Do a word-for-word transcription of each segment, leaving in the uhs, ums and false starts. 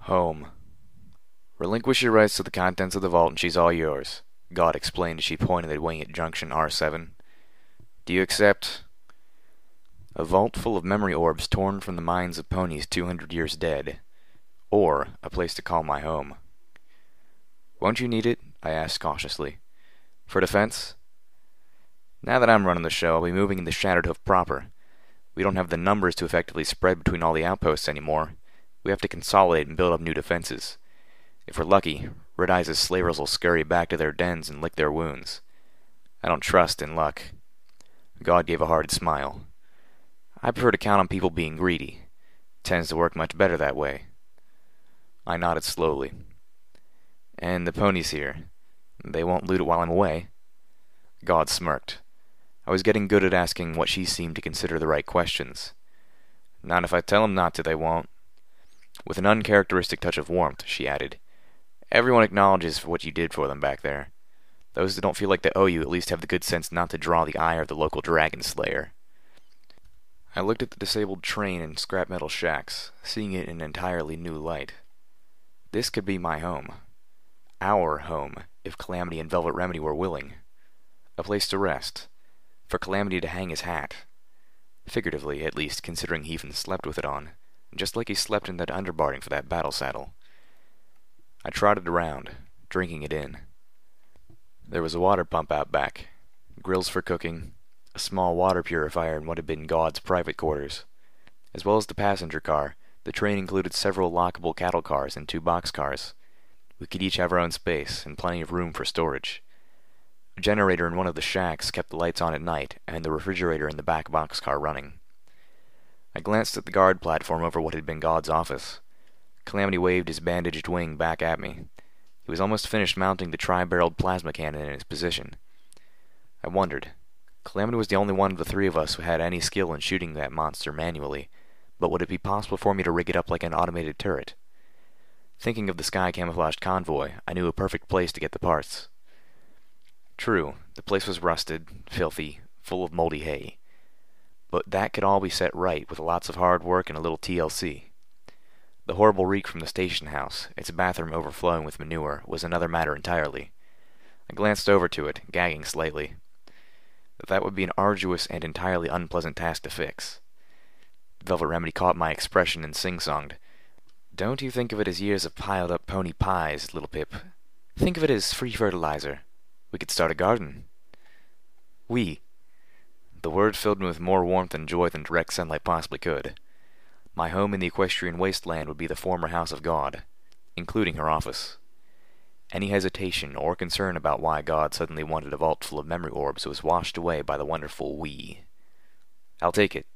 Home. Relinquish your rights to the contents of the vault and she's all yours, God explained as she pointed at wing at junction R seven. Do you accept? A vault full of memory orbs torn from the minds of ponies two hundred years dead. Or a place to call my home. Won't you need it? I asked cautiously. For defense? Now that I'm running the show, I'll be moving into Shattered Hoof proper. We don't have the numbers to effectively spread between all the outposts anymore. We have to consolidate and build up new defenses. If we're lucky, Red Eyes' slavers will scurry back to their dens and lick their wounds. I don't trust in luck. God gave a hearted smile. I prefer to count on people being greedy. It tends to work much better that way. I nodded slowly. And the ponies here. They won't loot it while I'm away. God smirked. I was getting good at asking what she seemed to consider the right questions. Not if I tell them not to, they won't. With an uncharacteristic touch of warmth, she added, Everyone acknowledges for what you did for them back there. Those that don't feel like they owe you at least have the good sense not to draw the ire of the local dragon slayer. I looked at the disabled train and scrap metal shacks, seeing it in an entirely new light. This could be my home. Our home, if Calamity and Velvet Remedy were willing. A place to rest. For Calamity to hang his hat. Figuratively, at least, considering he even slept with it on. Just like he slept in that underbarding for that battle saddle. I trotted around, drinking it in. There was a water pump out back, grills for cooking, a small water purifier in what had been God's private quarters. As well as the passenger car, the train included several lockable cattle cars and two boxcars. We could each have our own space, and plenty of room for storage. A generator in one of the shacks kept the lights on at night, and the refrigerator in the back boxcar running. I glanced at the guard platform over what had been God's office. Calamity waved his bandaged wing back at me. He was almost finished mounting the tri-barreled plasma cannon in its position. I wondered. Calamity was the only one of the three of us who had any skill in shooting that monster manually, but would it be possible for me to rig it up like an automated turret? Thinking of the sky-camouflaged convoy, I knew a perfect place to get the parts. True, the place was rusted, filthy, full of moldy hay. But that could all be set right with lots of hard work and a little T L C. The horrible reek from the station house, its bathroom overflowing with manure, was another matter entirely. I glanced over to it, gagging slightly. That would be an arduous and entirely unpleasant task to fix. Velvet Remedy caught my expression and sing-songed. Don't you think of it as years of piled-up pony pies, little Pip. Think of it as free fertilizer. We could start a garden. We. The word filled me with more warmth and joy than direct sunlight possibly could. My home in the equestrian wasteland would be the former house of God, including her office. Any hesitation or concern about why God suddenly wanted a vault full of memory orbs was washed away by the wonderful we. I'll take it.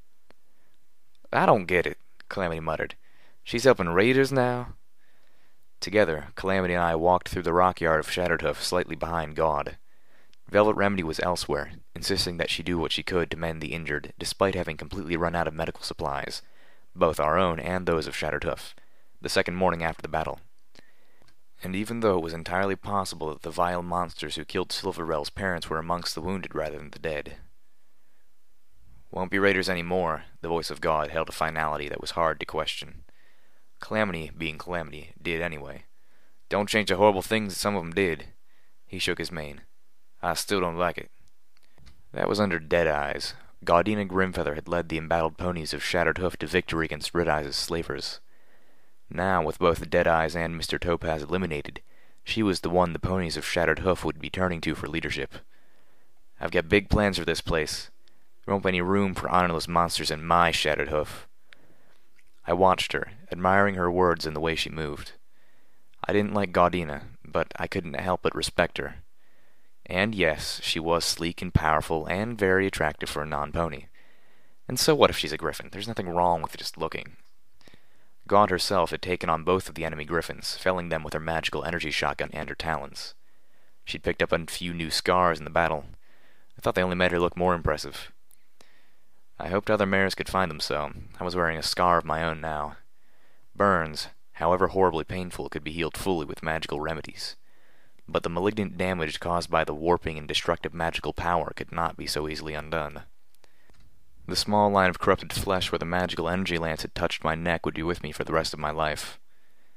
I don't get it, Calamity muttered. She's helping raiders now? Together, Calamity and I walked through the rock yard of Shattered Hoof slightly behind God. Velvet Remedy was elsewhere, insisting that she do what she could to mend the injured, despite having completely run out of medical supplies, both our own and those of Shattered Hoof, the second morning after the battle. And even though it was entirely possible that the vile monsters who killed Silverell's parents were amongst the wounded rather than the dead. Won't be raiders any more, the voice of God held a finality that was hard to question. Calamity, being Calamity, did anyway. Don't change the horrible things that some of them did. He shook his mane. I still don't like it. That was under Deadeyes. Gaudina Grimfeather had led the embattled ponies of Shattered Hoof to victory against Red Eyes' slavers. Now, with both Deadeyes and Mister Topaz eliminated, she was the one the ponies of Shattered Hoof would be turning to for leadership. I've got big plans for this place. There won't be any room for honorless monsters in my Shattered Hoof. I watched her, admiring her words and the way she moved. I didn't like Gaudina, but I couldn't help but respect her. And yes, she was sleek and powerful and very attractive for a non-pony. And so what if she's a griffin? There's nothing wrong with just looking. God herself had taken on both of the enemy griffins, felling them with her magical energy shotgun and her talons. She'd picked up a few new scars in the battle. I thought they only made her look more impressive. I hoped other mares could find them so. I was wearing a scar of my own now. Burns, however horribly painful, could be healed fully with magical remedies. But the malignant damage caused by the warping and destructive magical power could not be so easily undone. The small line of corrupted flesh where the magical energy lance had touched my neck would be with me for the rest of my life.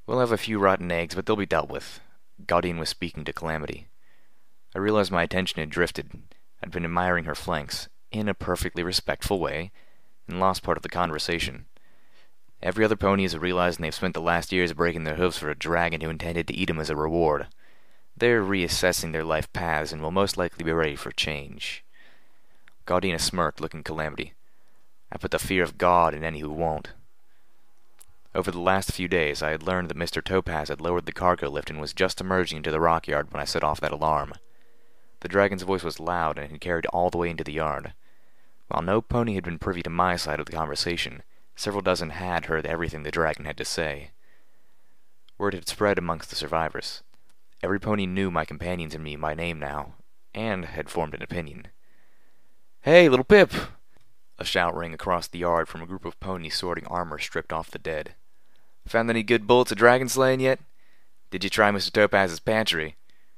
We'll have a few rotten eggs, but they'll be dealt with. Gaudine was speaking to Calamity. I realized my attention had drifted. I'd been admiring her flanks, in a perfectly respectful way, and lost part of the conversation. Every other pony is realizing they've spent the last years breaking their hooves for a dragon who intended to eat them as a reward. They're reassessing their life paths and will most likely be ready for change. Gaudina smirked, looking Calamity. I put the fear of God in any who won't. Over the last few days, I had learned that Mister Topaz had lowered the cargo lift and was just emerging into the rock yard when I set off that alarm. The dragon's voice was loud and had carried all the way into the yard. While no pony had been privy to my side of the conversation, several dozen had heard everything the dragon had to say. Word had spread amongst the survivors. Every pony knew my companions and me by name now, and had formed an opinion. "Hey, little Pip!" A shout rang across the yard from a group of ponies sorting armor stripped off the dead. "Found any good bullets of dragon slaying yet? Did you try Mister Topaz's pantry?"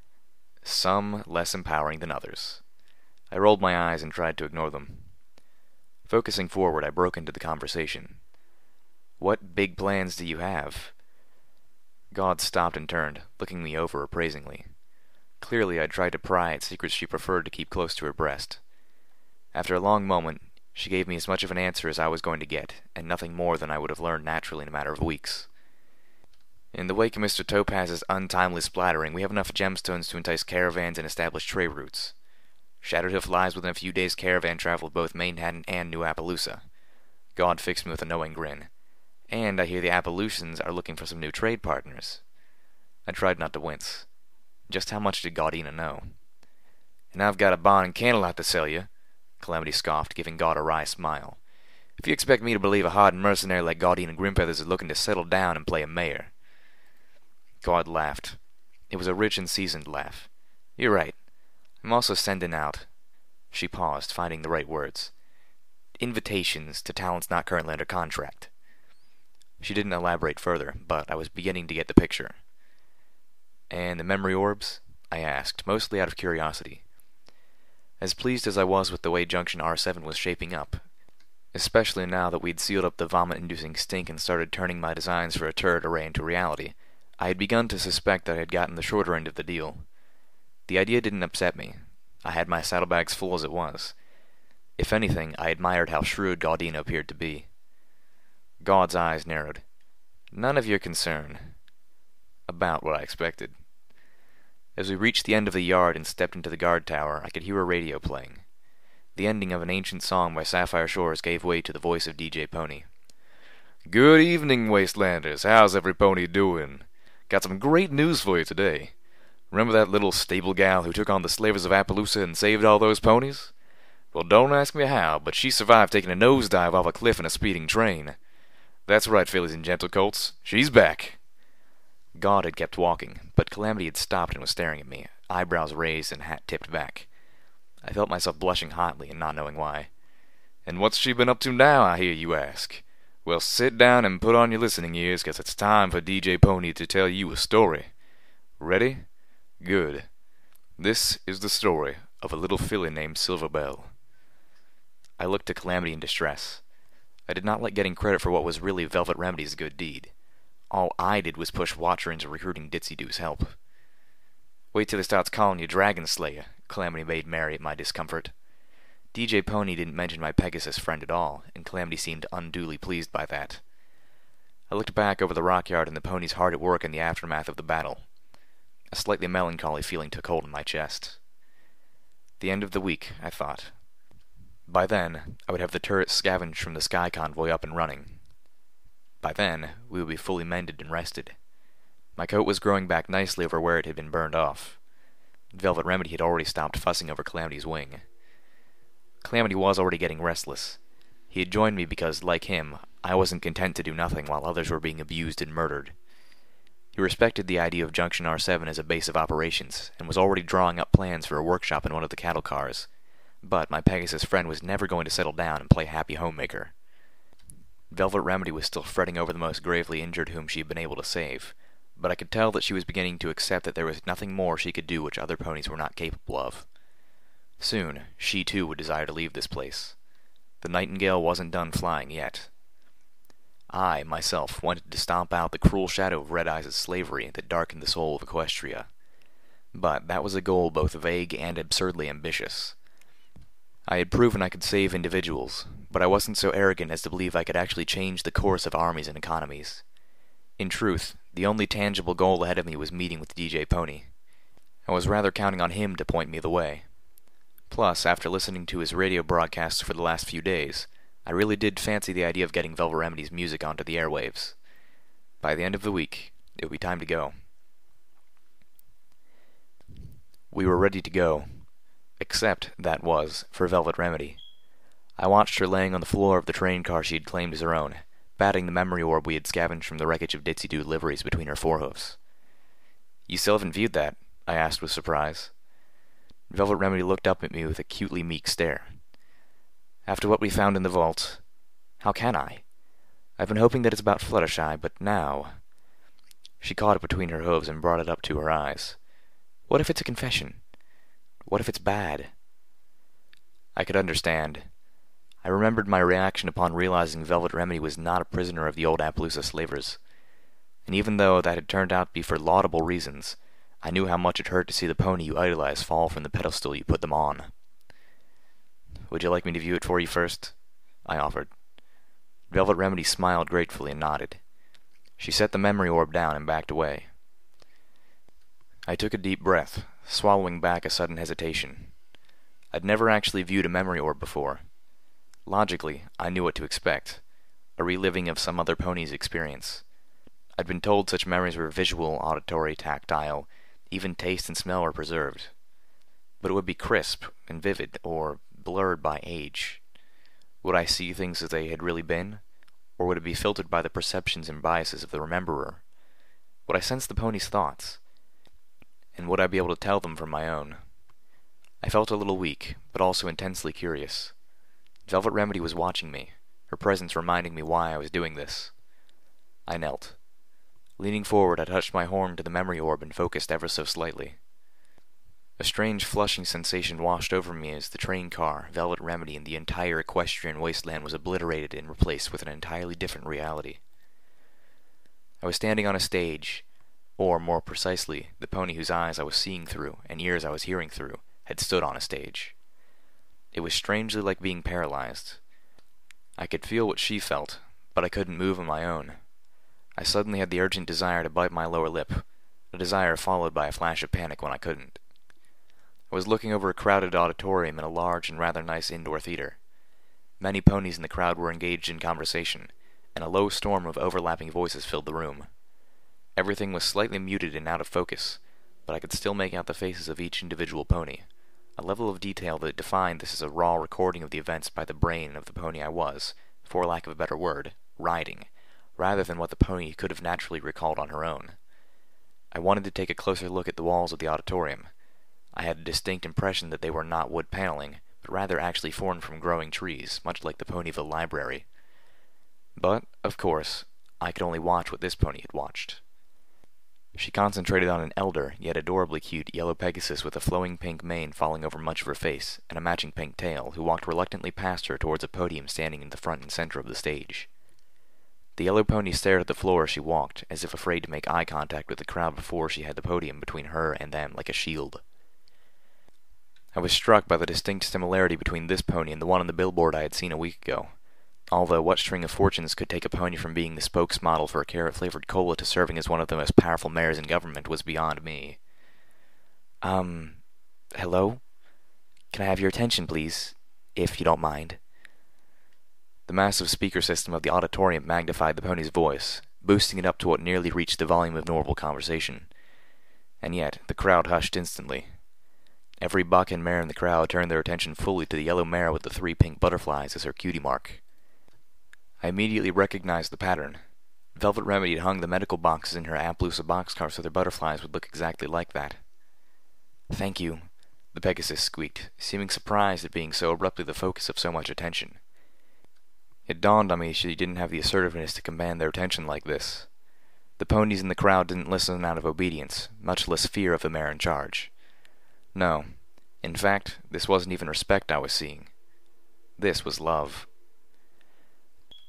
Some less empowering than others. I rolled my eyes and tried to ignore them. Focusing forward, I broke into the conversation. "What big plans do you have?" God stopped and turned, looking me over appraisingly. Clearly I'd tried to pry at secrets she preferred to keep close to her breast. After a long moment, she gave me as much of an answer as I was going to get, and nothing more than I would have learned naturally in a matter of weeks. "In the wake of Mister Topaz's untimely splattering, we have enough gemstones to entice caravans and establish trade routes. Shattered Hoof lies within a few days' caravan travel of both Manhattan and New Appaloosa." God fixed me with a knowing grin. "And I hear the Appalachians are looking for some new trade partners." I tried not to wince. Just how much did Gaudina know? "And I've got a bond and candlelight to sell you," Calamity scoffed, giving God a wry smile. "If you expect me to believe a hardened mercenary like Gaudina Grimfeathers is looking to settle down and play a mayor." God laughed. It was a rich and seasoned laugh. "You're right. I'm also sending out—" She paused, finding the right words. "Invitations to talents not currently under contract." She didn't elaborate further, but I was beginning to get the picture. "And the memory orbs?" I asked, mostly out of curiosity. As pleased as I was with the way Junction R seven was shaping up, especially now that we'd sealed up the vomit-inducing stink and started turning my designs for a turret array into reality, I had begun to suspect that I had gotten the shorter end of the deal. The idea didn't upset me. I had my saddlebags full as it was. If anything, I admired how shrewd Gaudina appeared to be. God's eyes narrowed. "None of your concern." About what I expected. As we reached the end of the yard and stepped into the guard tower, I could hear a radio playing. The ending of an ancient song by Sapphire Shores gave way to the voice of D J Pony. "Good evening, Wastelanders. How's every pony doing? Got some great news for you today. Remember that little stable gal who took on the slavers of Appaloosa and saved all those ponies? Well, don't ask me how, but she survived taking a nosedive off a cliff in a speeding train. That's right, fillies and gentle colts. She's back." God had kept walking, but Calamity had stopped and was staring at me, eyebrows raised and hat tipped back. I felt myself blushing hotly and not knowing why. "And what's she been up to now, I hear you ask? Well, sit down and put on your listening ears, 'cause it's time for D J Pony to tell you a story. Ready? Good. This is the story of a little filly named Silverbell." I looked to Calamity in distress. I did not like getting credit for what was really Velvet Remedy's good deed. All I did was push Watcher into recruiting Ditsy Doo's help. "Wait till he starts calling you Dragon Slayer," Calamity made merry at my discomfort. D J Pony didn't mention my Pegasus friend at all, and Calamity seemed unduly pleased by that. I looked back over the rockyard and the ponies hard at work in the aftermath of the battle. A slightly melancholy feeling took hold in my chest. The end of the week, I thought. By then, I would have the turret scavenged from the sky convoy up and running. By then, we would be fully mended and rested. My coat was growing back nicely over where it had been burned off. Velvet Remedy had already stopped fussing over Calamity's wing. Calamity was already getting restless. He had joined me because, like him, I wasn't content to do nothing while others were being abused and murdered. He respected the idea of Junction R seven as a base of operations, and was already drawing up plans for a workshop in one of the cattle cars. But my Pegasus friend was never going to settle down and play happy homemaker. Velvet Remedy was still fretting over the most gravely injured whom she had been able to save, but I could tell that she was beginning to accept that there was nothing more she could do which other ponies were not capable of. Soon, she too would desire to leave this place. The Nightingale wasn't done flying yet. I, myself, wanted to stomp out the cruel shadow of Red Eyes' slavery that darkened the soul of Equestria. But that was a goal both vague and absurdly ambitious. I had proven I could save individuals, but I wasn't so arrogant as to believe I could actually change the course of armies and economies. In truth, the only tangible goal ahead of me was meeting with D J Pony. I was rather counting on him to point me the way. Plus, after listening to his radio broadcasts for the last few days, I really did fancy the idea of getting Velvet Remedy's music onto the airwaves. By the end of the week, it would be time to go. We were ready to go. Except, that was, for Velvet Remedy. I watched her laying on the floor of the train car she had claimed as her own, batting the memory orb we had scavenged from the wreckage of Ditsy-Doo liveries between her forehoofs. "You still haven't viewed that?" I asked with surprise. Velvet Remedy looked up at me with a cutely meek stare. "After what we found in the vault, how can I? I've been hoping that it's about Fluttershy, but now—" She caught it between her hooves and brought it up to her eyes. "What if it's a confession? What if it's bad?" I could understand. I remembered my reaction upon realizing Velvet Remedy was not a prisoner of the old Appaloosa slavers. And even though that had turned out to be for laudable reasons, I knew how much it hurt to see the pony you idolize fall from the pedestal you put them on. "Would you like me to view it for you first?" I offered. Velvet Remedy smiled gratefully and nodded. She set the memory orb down and backed away. I took a deep breath, swallowing back a sudden hesitation. I'd never actually viewed a memory orb before. Logically, I knew what to expect, a reliving of some other pony's experience. I'd been told such memories were visual, auditory, tactile, even taste and smell were preserved. But it would be crisp and vivid, or blurred by age. Would I see things as they had really been, or would it be filtered by the perceptions and biases of the rememberer? Would I sense the pony's thoughts? And would I be able to tell them from my own? I felt a little weak, but also intensely curious. Velvet Remedy was watching me, her presence reminding me why I was doing this. I knelt. Leaning forward, I touched my horn to the memory orb and focused ever so slightly. A strange flushing sensation washed over me as the train car, Velvet Remedy, and the entire equestrian wasteland was obliterated and replaced with an entirely different reality. I was standing on a stage, or, more precisely, the pony whose eyes I was seeing through and ears I was hearing through had stood on a stage. It was strangely like being paralyzed. I could feel what she felt, but I couldn't move on my own. I suddenly had the urgent desire to bite my lower lip, a desire followed by a flash of panic when I couldn't. I was looking over a crowded auditorium in a large and rather nice indoor theater. Many ponies in the crowd were engaged in conversation, and a low storm of overlapping voices filled the room. Everything was slightly muted and out of focus, but I could still make out the faces of each individual pony, a level of detail that defined this as a raw recording of the events by the brain of the pony I was, for lack of a better word, riding, rather than what the pony could have naturally recalled on her own. I wanted to take a closer look at the walls of the auditorium. I had a distinct impression that they were not wood paneling, but rather actually formed from growing trees, much like the Ponyville Library. But, of course, I could only watch what this pony had watched. She concentrated on an elder, yet adorably cute, yellow Pegasus with a flowing pink mane falling over much of her face, and a matching pink tail, who walked reluctantly past her towards a podium standing in the front and center of the stage. The yellow pony stared at the floor as she walked, as if afraid to make eye contact with the crowd before she had the podium between her and them like a shield. I was struck by the distinct similarity between this pony and the one on the billboard I had seen a week ago. Although what string of fortunes could take a pony from being the spokesmodel for a carrot-flavored cola to serving as one of the most powerful mayors in government was beyond me. Um, hello? Can I have your attention, please? If you don't mind. The massive speaker system of the auditorium magnified the pony's voice, boosting it up to what nearly reached the volume of normal conversation. And yet, the crowd hushed instantly. Every buck and mare in the crowd turned their attention fully to the yellow mare with the three pink butterflies as her cutie mark. I immediately recognized the pattern. Velvet Remedy had hung the medical boxes in her Appaloosa boxcar so their butterflies would look exactly like that. "Thank you," the Pegasus squeaked, seeming surprised at being so abruptly the focus of so much attention. It dawned on me she didn't have the assertiveness to command their attention like this. The ponies in the crowd didn't listen out of obedience, much less fear of the mare in charge. No, in fact, this wasn't even respect I was seeing. This was love.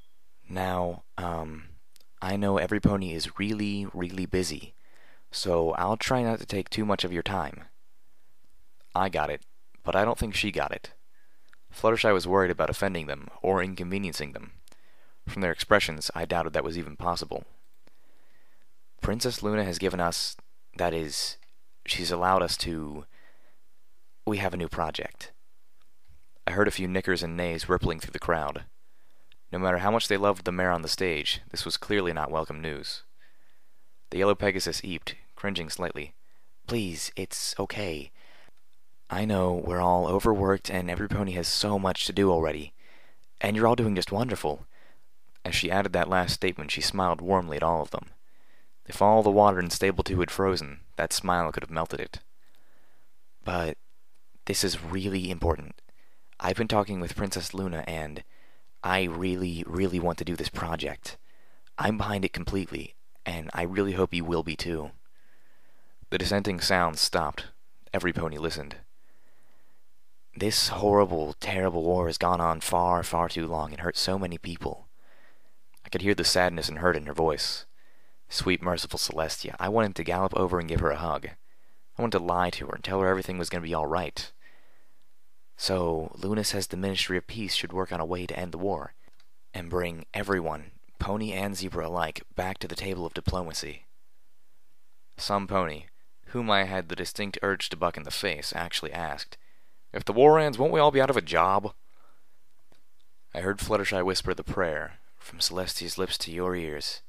Now, um, I know every pony is really, really busy, so I'll try not to take too much of your time. I got it, but I don't think she got it. Fluttershy was worried about offending them, or inconveniencing them. From their expressions, I doubted that was even possible. Princess Luna has given us, that is, she's allowed us to... We have a new project. I heard a few nickers and neighs rippling through the crowd. No matter how much they loved the mare on the stage, this was clearly not welcome news. The yellow Pegasus eeped, cringing slightly. Please, it's okay. I know we're all overworked and every pony has so much to do already. And you're all doing just wonderful. As she added that last statement, she smiled warmly at all of them. If all the water in Stable two had frozen, that smile could have melted it. But this is really important. I've been talking with Princess Luna and I really, really want to do this project. I'm behind it completely, and I really hope you will be too. The dissenting sounds stopped. Every pony listened. This horrible, terrible war has gone on far, far too long and hurt so many people. I could hear the sadness and hurt in her voice. Sweet, merciful Celestia, I wanted to gallop over and give her a hug. I wanted to lie to her and tell her everything was going to be all right. So, Luna says the Ministry of Peace should work on a way to end the war, and bring everyone, pony and zebra alike, back to the table of diplomacy. Some pony, whom I had the distinct urge to buck in the face, actually asked, If the war ends, won't we all be out of a job? I heard Fluttershy whisper the prayer, from Celestia's lips to your ears.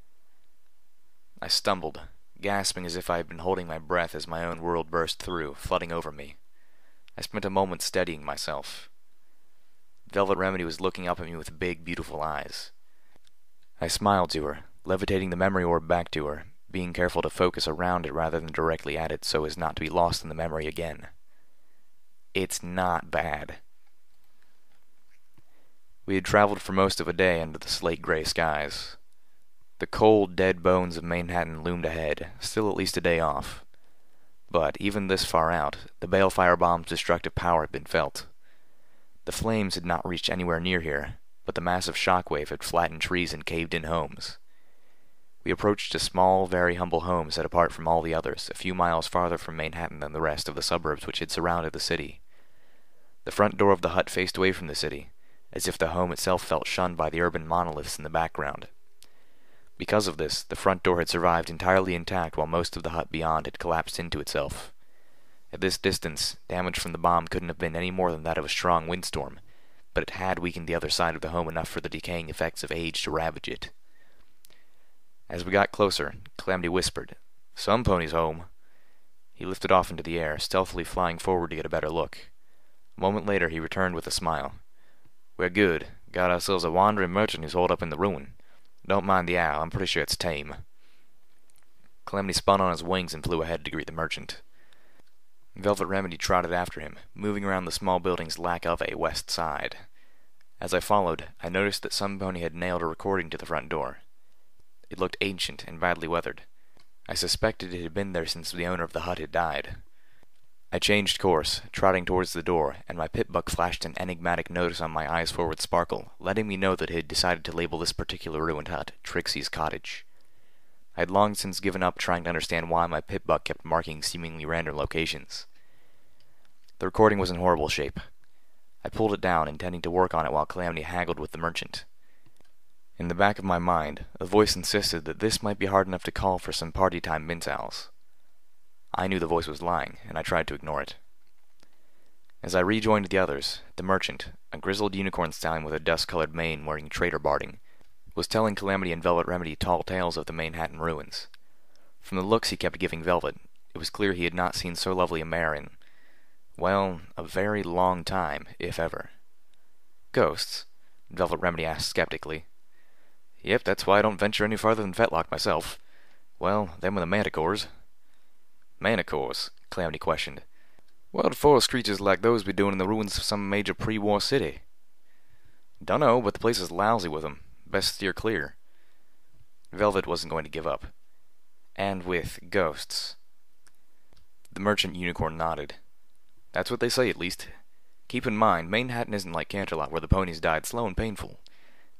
I stumbled, gasping as if I had been holding my breath as my own world burst through, flooding over me. I spent a moment steadying myself. Velvet Remedy was looking up at me with big, beautiful eyes. I smiled to her, levitating the memory orb back to her, being careful to focus around it rather than directly at it so as not to be lost in the memory again. It's not bad. We had traveled for most of a day under the slate-gray skies. The cold, dead bones of Manhattan loomed ahead, still at least a day off. But, even this far out, the balefire bomb's destructive power had been felt. The flames had not reached anywhere near here, but the massive shockwave had flattened trees and caved-in homes. We approached a small, very humble home set apart from all the others, a few miles farther from Manhattan than the rest of the suburbs which had surrounded the city. The front door of the hut faced away from the city, as if the home itself felt shunned by the urban monoliths in the background. Because of this, the front door had survived entirely intact while most of the hut beyond had collapsed into itself. At this distance, damage from the bomb couldn't have been any more than that of a strong windstorm, but it had weakened the other side of the home enough for the decaying effects of age to ravage it. As we got closer, Calamity whispered, Some ponies home. He lifted off into the air, stealthily flying forward to get a better look. A moment later he returned with a smile. We're good. Got ourselves a wandering merchant who's holed up in the ruin. Don't mind the owl, I'm pretty sure it's tame. Calamity spun on his wings and flew ahead to greet the merchant. Velvet Remedy trotted after him, moving around the small building's lack of a west side. As I followed, I noticed that some pony had nailed a recording to the front door. It looked ancient and badly weathered. I suspected it had been there since the owner of the hut had died. I changed course, trotting towards the door, and my pip-buck flashed an enigmatic notice on my eyes forward sparkle, letting me know that it had decided to label this particular ruined hut Trixie's Cottage. I had long since given up trying to understand why my pip-buck kept marking seemingly random locations. The recording was in horrible shape. I pulled it down, intending to work on it while Calamity haggled with the merchant. In the back of my mind, a voice insisted that this might be hard enough to call for some party-time mince owls. I knew the voice was lying, and I tried to ignore it. As I rejoined the others, the merchant, a grizzled unicorn stallion with a dust-colored mane wearing trader barding, was telling Calamity and Velvet Remedy tall tales of the Manhattan ruins. From the looks he kept giving Velvet, it was clear he had not seen so lovely a mare in, well, a very long time, if ever. Ghosts? Velvet Remedy asked skeptically. Yep, that's why I don't venture any farther than Fetlock myself. Well, them are the manticores. Manticores? Calamity questioned. What would forest creatures like those be doing in the ruins of some major pre-war city? Dunno, but the place is lousy with 'em. Best steer clear. Velvet wasn't going to give up. And with ghosts. The merchant unicorn nodded. That's what they say, at least. Keep in mind, Manhattan isn't like Canterlot, where the ponies died slow and painful.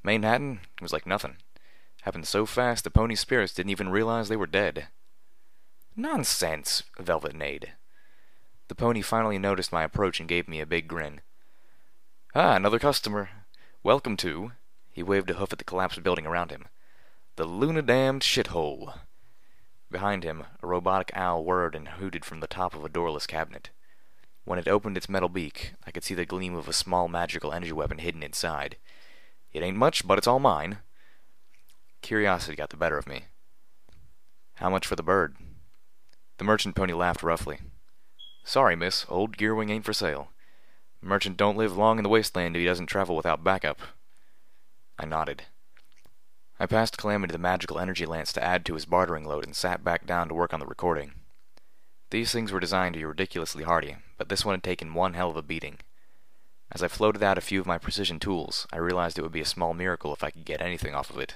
Manhattan was like nothing. Happened so fast the pony's spirits didn't even realize they were dead. Nonsense, Velvet neighed. The pony finally noticed my approach and gave me a big grin. Ah, another customer. Welcome to, he waved a hoof at the collapsed building around him, the Luna-damned shithole. Behind him, a robotic owl whirred and hooted from the top of a doorless cabinet. When it opened its metal beak, I could see the gleam of a small magical energy weapon hidden inside. It ain't much, but it's all mine. Curiosity got the better of me. How much for the bird? The merchant pony laughed roughly. Sorry, miss, old Gearwing ain't for sale. Merchant don't live long in the wasteland if he doesn't travel without backup. I nodded. I passed Calamity the magical energy lance to add to his bartering load and sat back down to work on the recording. These things were designed to be ridiculously hardy, but this one had taken one hell of a beating. As I floated out a few of my precision tools, I realized it would be a small miracle if I could get anything off of it.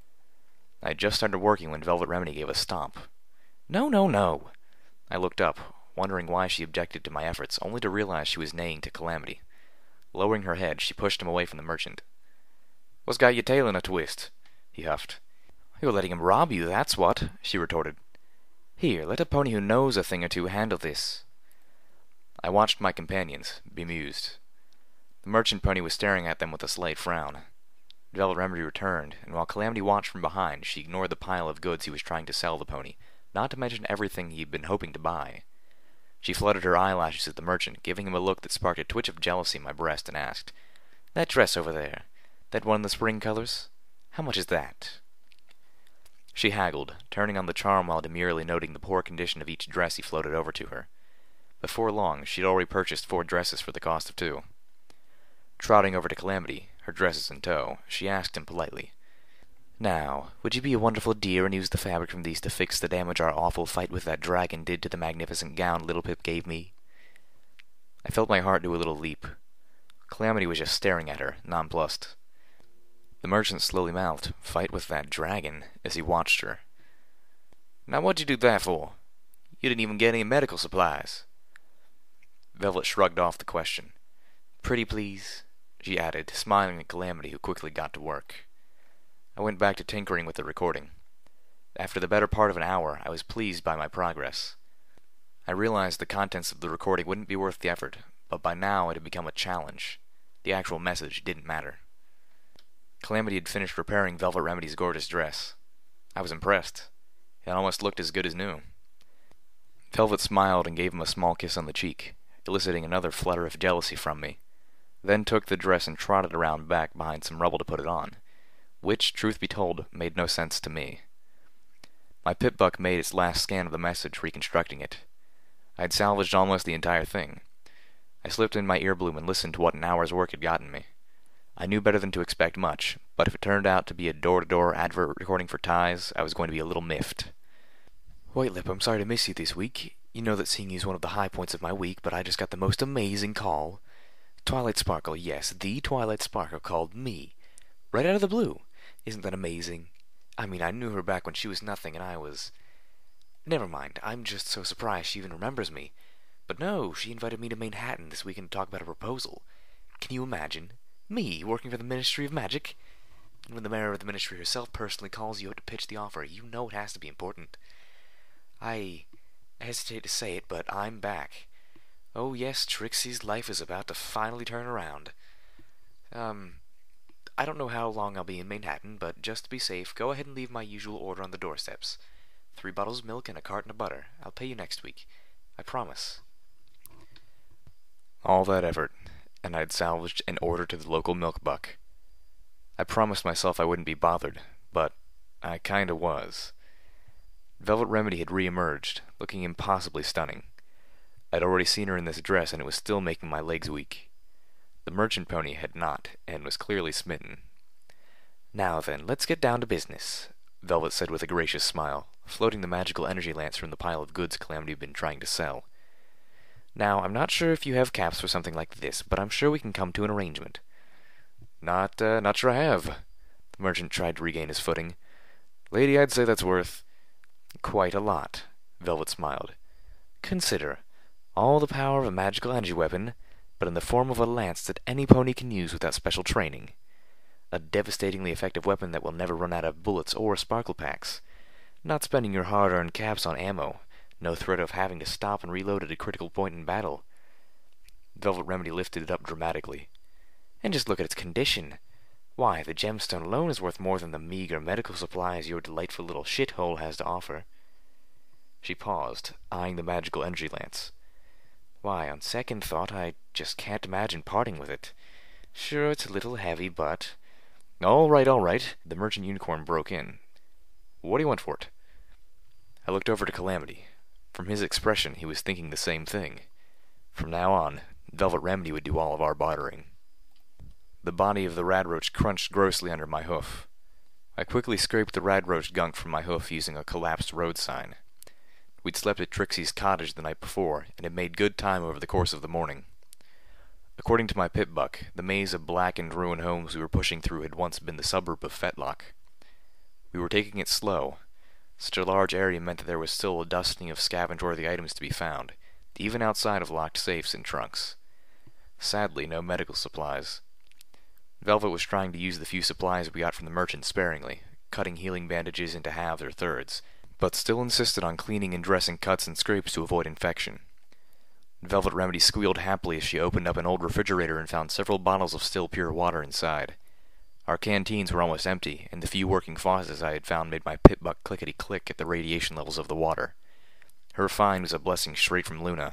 I had just started working when Velvet Remedy gave a stomp. No, no, no! I looked up, wondering why she objected to my efforts, only to realize she was neighing to Calamity. Lowering her head, she pushed him away from the merchant. What's got your tail in a twist? He huffed. You're letting him rob you, that's what, she retorted. Here, let a pony who knows a thing or two handle this. I watched my companions, bemused. The merchant pony was staring at them with a slight frown. Velvet Remedy returned, and while Calamity watched from behind, she ignored the pile of goods he was trying to sell the pony, not to mention everything he'd been hoping to buy. She fluttered her eyelashes at the merchant, giving him a look that sparked a twitch of jealousy in my breast, and asked, That dress over there, that one in the spring colors? How much is that? She haggled, turning on the charm while demurely noting the poor condition of each dress he floated over to her. Before long, she'd already purchased four dresses for the cost of two. Trotting over to Calamity, her dresses in tow, she asked him politely, Now, would you be a wonderful dear and use the fabric from these to fix the damage our awful fight with that dragon did to the magnificent gown Little Pip gave me? I felt my heart do a little leap. Calamity was just staring at her, nonplussed. The merchant slowly mouthed, Fight with that dragon, as he watched her. Now what'd you do that for? You didn't even get any medical supplies. Velvet shrugged off the question. Pretty please, she added, smiling at Calamity, who quickly got to work. I went back to tinkering with the recording. After the better part of an hour, I was pleased by my progress. I realized the contents of the recording wouldn't be worth the effort, but by now it had become a challenge. The actual message didn't matter. Calamity had finished repairing Velvet Remedy's gorgeous dress. I was impressed. It almost looked as good as new. Velvet smiled and gave him a small kiss on the cheek, eliciting another flutter of jealousy from me, then took the dress and trotted around back behind some rubble to put it on, which, truth be told, made no sense to me. My Pip-Buck made its last scan of the message, reconstructing it. I had salvaged almost the entire thing. I slipped in my earbloom and listened to what an hour's work had gotten me. I knew better than to expect much, but if it turned out to be a door-to-door advert recording for ties, I was going to be a little miffed. Whitelip, I'm sorry to miss you this week. You know that seeing you is one of the high points of my week, but I just got the most amazing call. Twilight Sparkle, yes, the Twilight Sparkle called me. Right out of the blue. Isn't that amazing? I mean, I knew her back when she was nothing and I was... Never mind, I'm just so surprised she even remembers me. But no, she invited me to Manhattan this weekend to talk about a proposal. Can you imagine? Me, working for the Ministry of Magic? And when the mayor of the Ministry herself personally calls you out to pitch the offer, you know it has to be important. I hesitate to say it, but I'm back. Oh yes, Trixie's life is about to finally turn around. Um, I don't know how long I'll be in Manhattan, but just to be safe, go ahead and leave my usual order on the doorsteps. Three bottles of milk and a carton of butter. I'll pay you next week. I promise. All that effort, and I'd salvaged an order to the local milk buck. I promised myself I wouldn't be bothered, but I kinda was. Velvet Remedy had re-emerged, looking impossibly stunning. I'd already seen her in this dress, and it was still making my legs weak. The merchant pony had not, and was clearly smitten. Now then, let's get down to business, Velvet said with a gracious smile, floating the magical energy lance from the pile of goods Calamity had been trying to sell. Now, I'm not sure if you have caps for something like this, but I'm sure we can come to an arrangement. Not, uh, not sure I have. The merchant tried to regain his footing. Lady, I'd say that's worth... Quite a lot, Velvet smiled. Consider, all the power of a magical energy weapon, but in the form of a lance that any pony can use without special training. A devastatingly effective weapon that will never run out of bullets or sparkle packs. Not spending your hard-earned caps on ammo. No threat of having to stop and reload at a critical point in battle. Velvet Remedy lifted it up dramatically. And just look at its condition. Why, the gemstone alone is worth more than the meager medical supplies your delightful little shithole has to offer. She paused, eyeing the magical energy lance. Why, on second thought, I just can't imagine parting with it. Sure, it's a little heavy, but... All right, all right, the merchant unicorn broke in. What do you want for it? I looked over to Calamity. From his expression, he was thinking the same thing. From now on, Velvet Remedy would do all of our bartering. The body of the radroach crunched grossly under my hoof. I quickly scraped the radroach gunk from my hoof using a collapsed road sign. We'd slept at Trixie's cottage the night before, and had made good time over the course of the morning. According to my pip-buck, the maze of blackened ruined homes we were pushing through had once been the suburb of Fetlock. We were taking it slow. Such a large area meant that there was still a dusting of scavenge-worthy items to be found, even outside of locked safes and trunks. Sadly, no medical supplies. Velvet was trying to use the few supplies we got from the merchant sparingly, cutting healing bandages into halves or thirds, but still insisted on cleaning and dressing cuts and scrapes to avoid infection. Velvet Remedy squealed happily as she opened up an old refrigerator and found several bottles of still pure water inside. Our canteens were almost empty, and the few working faucets I had found made my pip-buck clickety-click at the radiation levels of the water. Her find was a blessing straight from Luna.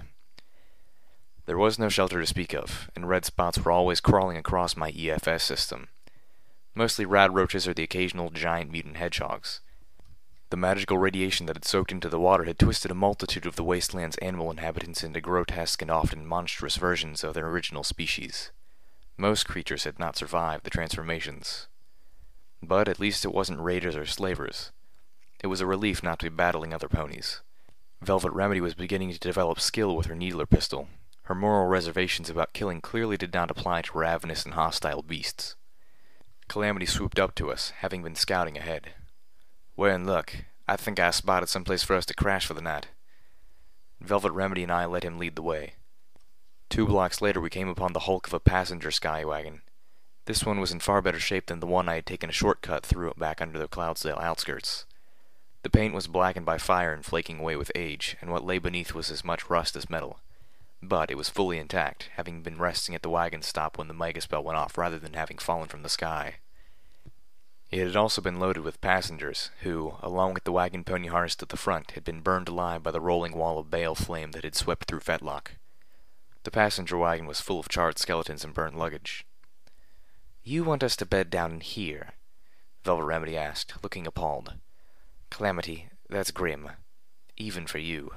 There was no shelter to speak of, and red spots were always crawling across my E F S system. Mostly radroaches or the occasional giant mutant hedgehogs. The magical radiation that had soaked into the water had twisted a multitude of the wasteland's animal inhabitants into grotesque and often monstrous versions of their original species. Most creatures had not survived the transformations. But at least it wasn't raiders or slavers. It was a relief not to be battling other ponies. Velvet Remedy was beginning to develop skill with her needler pistol. Her moral reservations about killing clearly did not apply to ravenous and hostile beasts. Calamity swooped up to us, having been scouting ahead. "We're in luck. I think I spotted some place for us to crash for the night." Velvet Remedy and I let him lead the way. Two blocks later we came upon the hulk of a passenger skywagon. This one was in far better shape than the one I had taken a shortcut through back under the Cloudsdale outskirts. The paint was blackened by fire and flaking away with age, and what lay beneath was as much rust as metal. But it was fully intact, having been resting at the wagon stop when the megaspell went off rather than having fallen from the sky. It had also been loaded with passengers, who, along with the wagon pony harnessed at the front, had been burned alive by the rolling wall of bale flame that had swept through Fetlock. The passenger wagon was full of charred skeletons and burnt luggage. "You want us to bed down in here?" Velvet Remedy asked, looking appalled. "Calamity, that's grim. Even for you."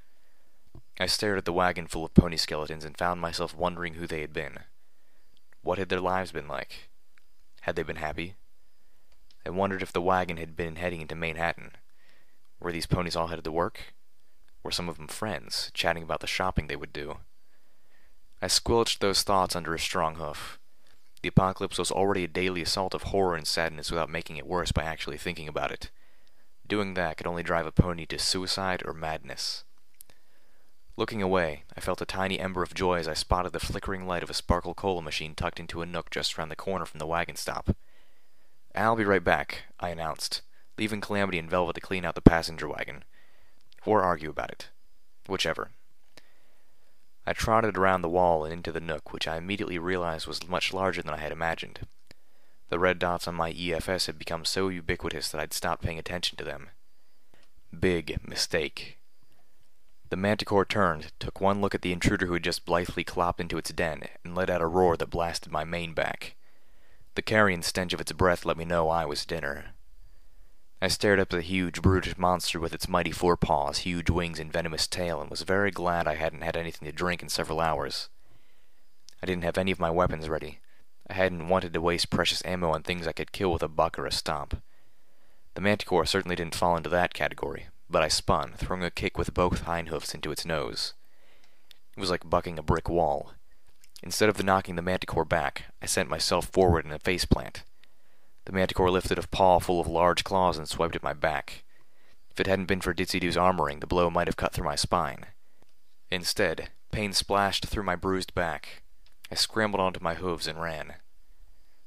I stared at the wagon full of pony skeletons and found myself wondering who they had been. What had their lives been like? Had they been happy? I wondered if the wagon had been heading into Manhattan. Were these ponies all headed to work? Were some of them friends, chatting about the shopping they would do? I squelched those thoughts under a strong hoof. The apocalypse was already a daily assault of horror and sadness without making it worse by actually thinking about it. Doing that could only drive a pony to suicide or madness. Looking away, I felt a tiny ember of joy as I spotted the flickering light of a sparkle cola machine tucked into a nook just around the corner from the wagon stop. "I'll be right back," I announced, leaving Calamity and Velvet to clean out the passenger wagon. Or argue about it. Whichever. I trotted around the wall and into the nook, which I immediately realized was much larger than I had imagined. The red dots on my E F S had become so ubiquitous that I'd stopped paying attention to them. Big mistake. The manticore turned, took one look at the intruder who had just blithely clopped into its den, and let out a roar that blasted my mane back. The carrion stench of its breath let me know I was dinner. I stared up at the huge, brutish monster with its mighty forepaws, huge wings, and venomous tail, and was very glad I hadn't had anything to drink in several hours. I didn't have any of my weapons ready. I hadn't wanted to waste precious ammo on things I could kill with a buck or a stomp. The manticore certainly didn't fall into that category, but I spun, throwing a kick with both hind hoofs into its nose. It was like bucking a brick wall. Instead of the knocking the manticore back, I sent myself forward in a faceplant. The manticore lifted a paw full of large claws and swiped at my back. If it hadn't been for Ditzy-Doo's armoring, the blow might have cut through my spine. Instead, pain splashed through my bruised back. I scrambled onto my hooves and ran.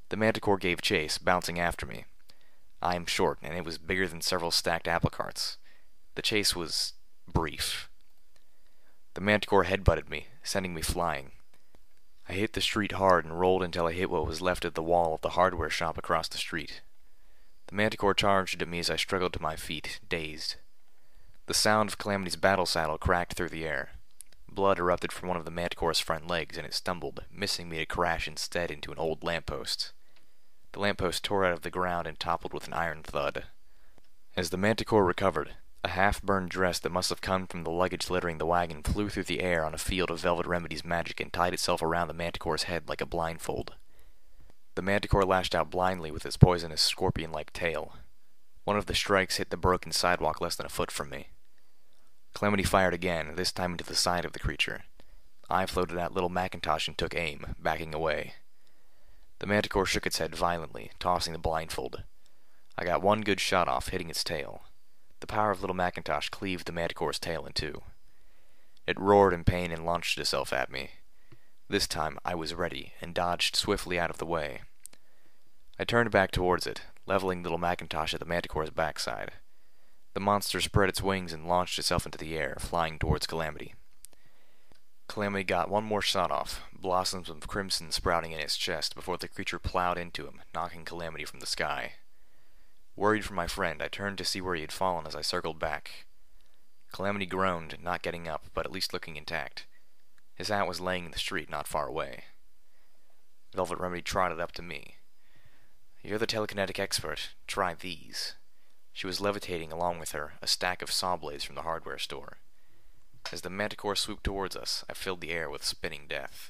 The manticore gave chase, bouncing after me. I am short, and it was bigger than several stacked apple carts. The chase was brief. The manticore headbutted me, sending me flying. I hit the street hard and rolled until I hit what was left of the wall of the hardware shop across the street. The manticore charged at me as I struggled to my feet, dazed. The sound of Calamity's battle saddle cracked through the air. Blood erupted from one of the manticore's front legs, and it stumbled, missing me to crash instead into an old lamppost. The lamppost tore out of the ground and toppled with an iron thud. As the manticore recovered, a half-burned dress that must have come from the luggage littering the wagon flew through the air on a field of Velvet Remedy's magic and tied itself around the manticore's head like a blindfold. The manticore lashed out blindly with its poisonous scorpion-like tail. One of the strikes hit the broken sidewalk less than a foot from me. Calamity fired again, this time into the side of the creature. I floated out Little Macintosh and took aim, backing away. The manticore shook its head violently, tossing the blindfold. I got one good shot off, hitting its tail. The power of Little Macintosh cleaved the manticore's tail in two. It roared in pain and launched itself at me. This time I was ready, and dodged swiftly out of the way. I turned back towards it, leveling Little Macintosh at the manticore's backside. The monster spread its wings and launched itself into the air, flying towards Calamity. Calamity got one more shot off, blossoms of crimson sprouting in its chest before the creature plowed into him, knocking Calamity from the sky. Worried for my friend, I turned to see where he had fallen as I circled back. Calamity groaned, not getting up, but at least looking intact. His hat was laying in the street not far away. Velvet Remedy trotted up to me. "You're the telekinetic expert. Try these." She was levitating along with her, a stack of saw blades from the hardware store. As the manticore swooped towards us, I filled the air with spinning death.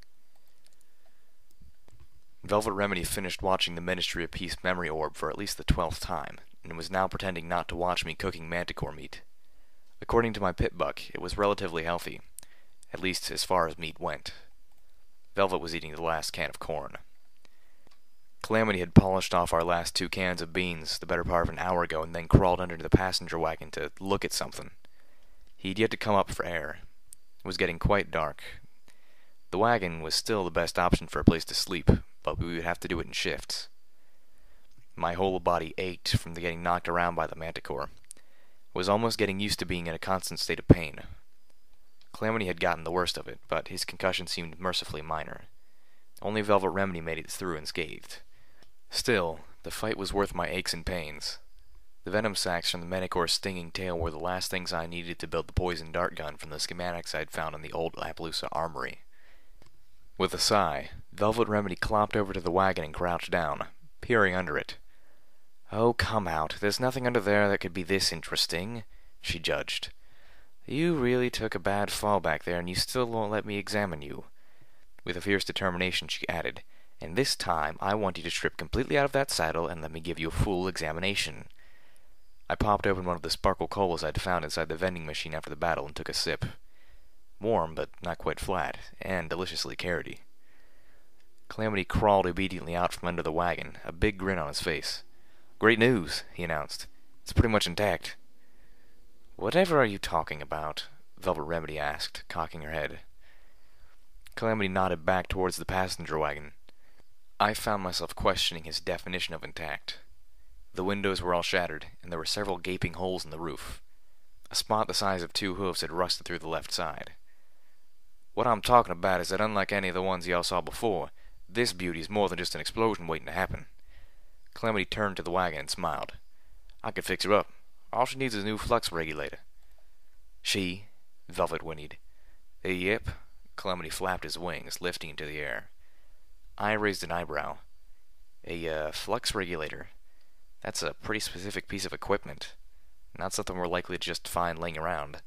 Velvet Remedy finished watching the Ministry of Peace memory orb for at least the twelfth time, and was now pretending not to watch me cooking manticore meat. According to my pit buck, it was relatively healthy, at least as far as meat went. Velvet was eating the last can of corn. Calamity had polished off our last two cans of beans the better part of an hour ago and then crawled under the passenger wagon to look at something. He'd yet to come up for air. It was getting quite dark. The wagon was still the best option for a place to sleep, but we would have to do it in shifts. My whole body ached from the getting knocked around by the manticore. I was almost getting used to being in a constant state of pain. Calamity had gotten the worst of it, but his concussion seemed mercifully minor. Only Velvet Remedy made it through unscathed. Still, the fight was worth my aches and pains. The venom sacs from the manticore's stinging tail were the last things I needed to build the poison dart gun from the schematics I'd found in the old Appaloosa armory. With a sigh, Velvet Remedy clomped over to the wagon and crouched down, peering under it. "Oh, come out. There's nothing under there that could be this interesting," she judged. "You really took a bad fall back there, and you still won't let me examine you." With a fierce determination, she added, "And this time I want you to strip completely out of that saddle and let me give you a full examination." I popped open one of the sparkle colas I'd found inside the vending machine after the battle and took a sip. Warm, but not quite flat, and deliciously carroty. Calamity crawled obediently out from under the wagon, a big grin on his face. "Great news," he announced. "It's pretty much intact." "Whatever are you talking about?" Velvet Remedy asked, cocking her head. Calamity nodded back towards the passenger wagon. I found myself questioning his definition of intact. The windows were all shattered, and there were several gaping holes in the roof. A spot the size of two hooves had rusted through the left side. "What I'm talking about is that unlike any of the ones y'all saw before, this beauty's more than just an explosion waiting to happen." Calamity turned to the wagon and smiled. "I could fix her up. All she needs is a new flux regulator." "She?" Velvet whinnied. "Uh, yep." Calamity flapped his wings, lifting into the air. I raised an eyebrow. A, uh, flux regulator? That's a pretty specific piece of equipment. Not something we're likely to just find laying around.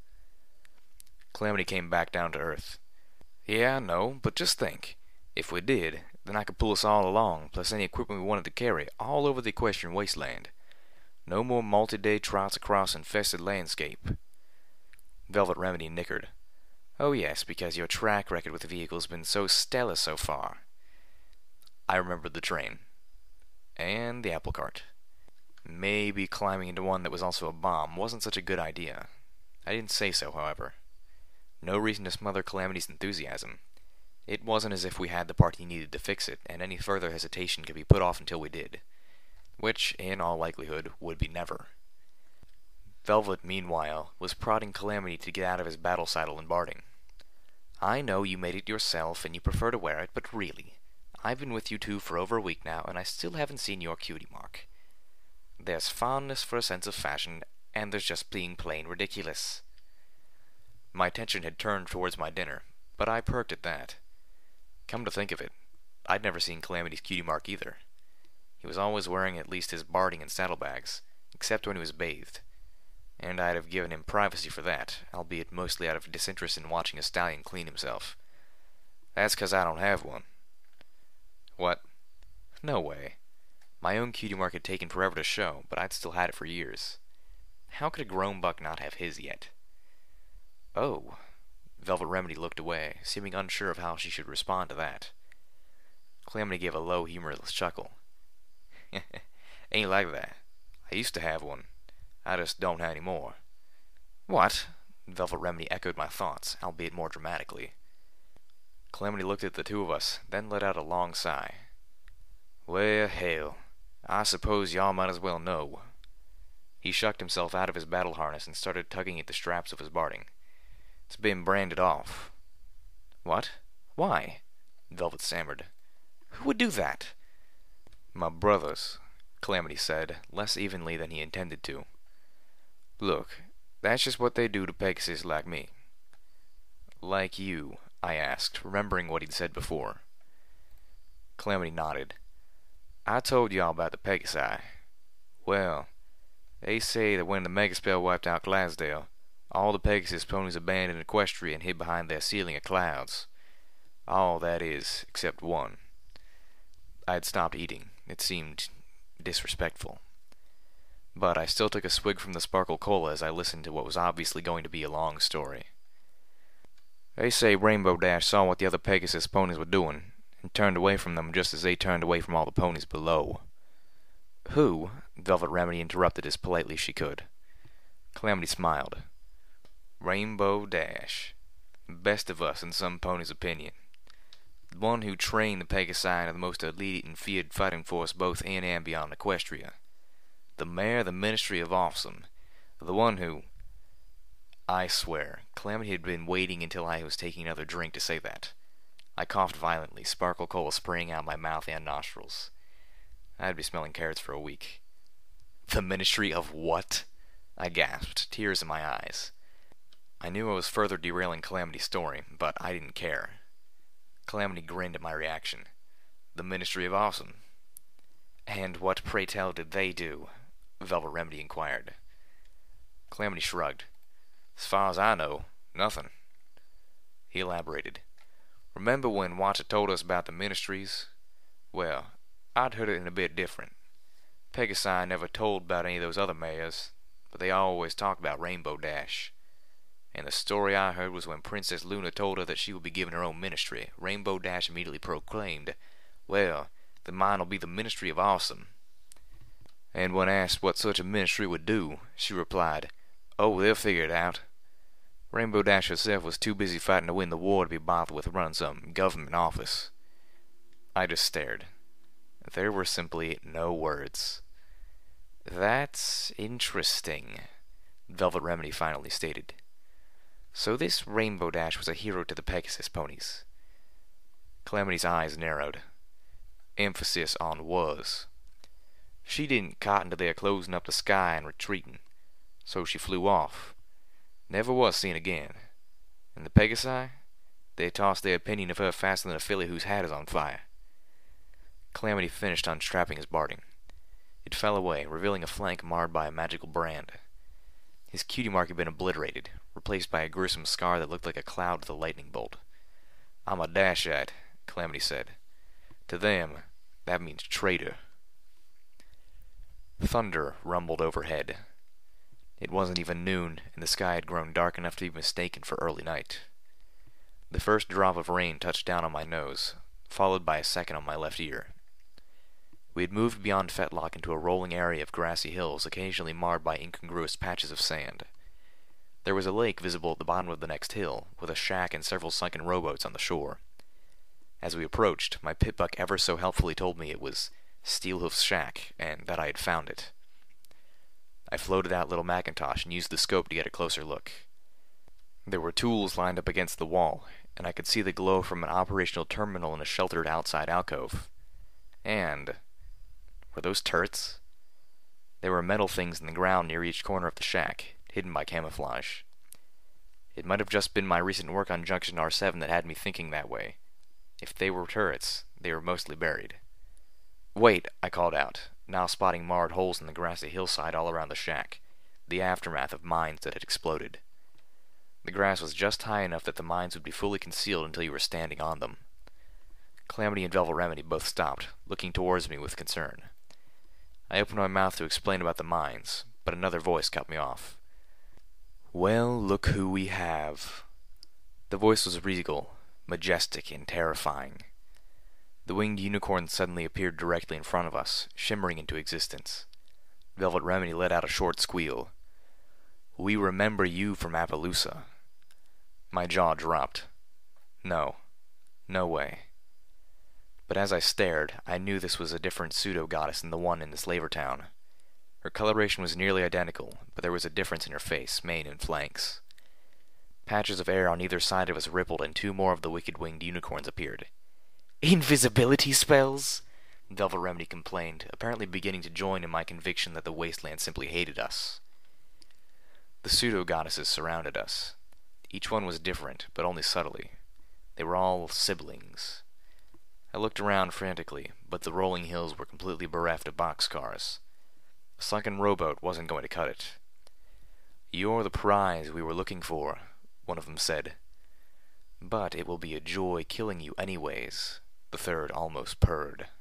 Calamity came back down to earth. "Yeah, I know, but just think. If we did, then I could pull us all along, plus any equipment we wanted to carry, all over the equestrian wasteland. No more multi-day trots across infested landscape." Velvet Remedy nickered. "Oh yes, because your track record with the vehicle's been so stellar so far." I remembered the train. And the apple cart. Maybe climbing into one that was also a bomb wasn't such a good idea. I didn't say so, however. No reason to smother Calamity's enthusiasm. It wasn't as if we had the part he needed to fix it, and any further hesitation could be put off until we did. Which, in all likelihood, would be never. Velvet, meanwhile, was prodding Calamity to get out of his battle saddle and barding. I know you made it yourself, and you prefer to wear it, but really, I've been with you two for over a week now, and I still haven't seen your cutie mark. There's fondness for a sense of fashion, and there's just being plain ridiculous. My attention had turned towards my dinner, but I perked at that. Come to think of it, I'd never seen Calamity's cutie mark either. He was always wearing at least his barding and saddlebags, except when he was bathed, and I'd have given him privacy for that, albeit mostly out of disinterest in watching a stallion clean himself. That's 'cause I don't have one. What? No way. My own cutie mark had taken forever to show, but I'd still had it for years. How could a grown buck not have his yet? Oh. Velvet Remedy looked away, seeming unsure of how she should respond to that. Calamity gave a low, humorless chuckle. Ain't like that. I used to have one. I just don't any more. What? Velvet Remedy echoed my thoughts, albeit more dramatically. Calamity looked at the two of us, then let out a long sigh. Well, hell, I suppose y'all might as well know. He shucked himself out of his battle harness and started tugging at the straps of his barding. It's been branded off. What? Why? Velvet stammered. Who would do that? My brothers, Calamity said, less evenly than he intended to. Look, that's just what they do to Pegasus like me. Like you, I asked, remembering what he'd said before. Calamity nodded. I told y'all about the Pegasi. Well, they say that when the Megaspell wiped out Glasdale, all the Pegasus ponies abandoned Equestria and hid behind their ceiling of clouds. All, that is, except one. I had stopped eating. It seemed disrespectful. But I still took a swig from the sparkle cola as I listened to what was obviously going to be a long story. They say Rainbow Dash saw what the other Pegasus ponies were doing, and turned away from them just as they turned away from all the ponies below. Who? Velvet Remedy interrupted as politely as she could. Calamity smiled. Rainbow Dash. Best of us in some pony's opinion. The one who trained the Pegasi into the most elite and feared fighting force both in and beyond Equestria. The mayor of the Ministry of Awesome. The one who... I swear, Calamity had been waiting until I was taking another drink to say that. I coughed violently, sparkle cola spraying out my mouth and nostrils. I'd be smelling carrots for a week. The Ministry of what? I gasped, tears in my eyes. I knew I was further derailing Calamity's story, but I didn't care. Calamity grinned at my reaction. The Ministry of Awesome. And what, pray tell, did they do? Velvet Remedy inquired. Calamity shrugged. As far as I know, nothing. He elaborated. Remember when Watcher told us about the ministries? Well, I'd heard it in a bit different. Pegasi never told about any of those other mayors, but they always talked about Rainbow Dash. And the story I heard was when Princess Luna told her that she would be given her own ministry, Rainbow Dash immediately proclaimed, well, then mine'll be the Ministry of Awesome. And when asked what such a ministry would do, she replied, oh, they'll figure it out. Rainbow Dash herself was too busy fighting to win the war to be bothered with running some government office. I just stared. There were simply no words. That's interesting, Velvet Remedy finally stated. So this Rainbow Dash was a hero to the Pegasus ponies. Calamity's eyes narrowed. Emphasis on was. She didn't cotton to their closing up the sky and retreating, so she flew off. Never was seen again. And the Pegasi? They tossed their opinion of her faster than a filly whose hat is on fire. Calamity finished unstrapping his barding. It fell away, revealing a flank marred by a magical brand. His cutie mark had been obliterated, replaced by a gruesome scar that looked like a cloud with a lightning bolt. I'm a Dashite, Calamity said. To them, that means traitor. Thunder rumbled overhead. It wasn't even noon, and the sky had grown dark enough to be mistaken for early night. The first drop of rain touched down on my nose, followed by a second on my left ear. We had moved beyond Fetlock into a rolling area of grassy hills, occasionally marred by incongruous patches of sand. There was a lake visible at the bottom of the next hill, with a shack and several sunken rowboats on the shore. As we approached, my pit-buck ever so helpfully told me it was Steelhoof's shack, and that I had found it. I floated out little Macintosh and used the scope to get a closer look. There were tools lined up against the wall, and I could see the glow from an operational terminal in a sheltered outside alcove. And... were those turrets? There were metal things in the ground near each corner of the shack, hidden by camouflage. It might have just been my recent work on Junction R seven that had me thinking that way. If they were turrets, they were mostly buried. "Wait," I called out, now spotting marred holes in the grassy hillside all around the shack, the aftermath of mines that had exploded. The grass was just high enough that the mines would be fully concealed until you were standing on them. Calamity and Velvet Remedy both stopped, looking towards me with concern. I opened my mouth to explain about the mines, but another voice cut me off. "Well, look who we have." The voice was regal, majestic, and terrifying. The winged unicorn suddenly appeared directly in front of us, shimmering into existence. Velvet Remedy let out a short squeal. "We remember you from Appaloosa." My jaw dropped. No. No way. But as I stared, I knew this was a different pseudo-goddess than the one in the slaver town. Her coloration was nearly identical, but there was a difference in her face, mane, and flanks. Patches of air on either side of us rippled, and two more of the wicked winged unicorns appeared. "Invisibility spells?" Velvet Remedy complained, apparently beginning to join in my conviction that the wasteland simply hated us. The pseudo-goddesses surrounded us. Each one was different, but only subtly. They were all siblings. I looked around frantically, but the rolling hills were completely bereft of boxcars. A sunken rowboat wasn't going to cut it. "You're the prize we were looking for," one of them said. "But it will be a joy killing you anyways," the third almost purred.